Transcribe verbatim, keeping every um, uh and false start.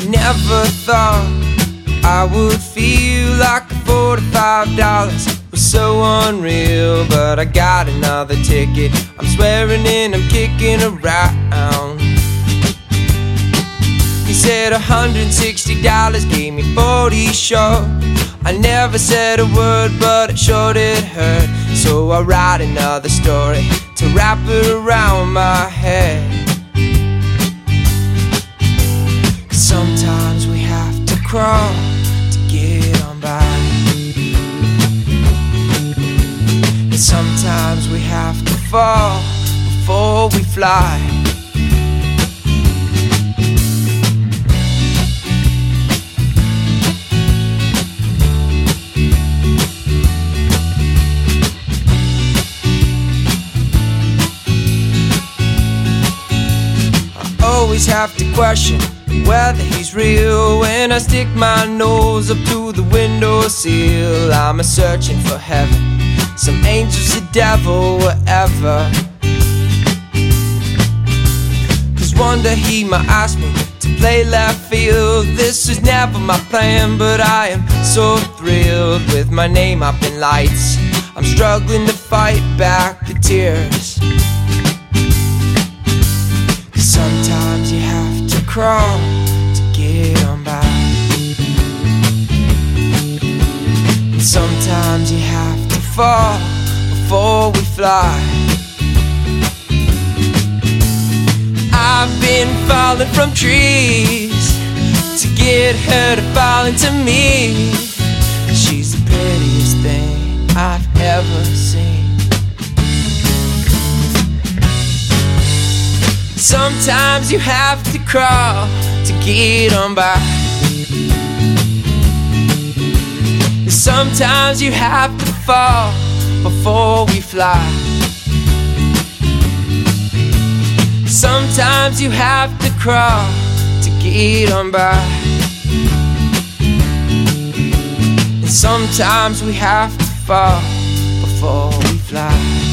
Never thought I would feel like forty-five dollars was so unreal, but I got another ticket. I'm swearing and I'm kicking around. He said one hundred sixty dollars, gave me forty short. I never said a word, but it sure did hurt. So I write another story to wrap it around my head. Cause sometimes we have to crawl to get on by, and sometimes we have to fall before we fly. Always have to question whether he's real. When I stick my nose up to the windowsill, I'm a searching for heaven, some angels, the devil, whatever. Cause one day he might ask me to play left field. This is never my plan, but I am so thrilled. With my name up in lights, I'm struggling to fight back the tears. Sometimes you have to crawl to get on by, and sometimes you have to fall before we fly. I've been falling from trees to get her to fall into me. She's the prettiest thing I've ever seen. Sometimes you have to crawl to get on by, sometimes you have to fall before we fly. Sometimes you have to crawl to get on by, and sometimes we have to fall before we fly.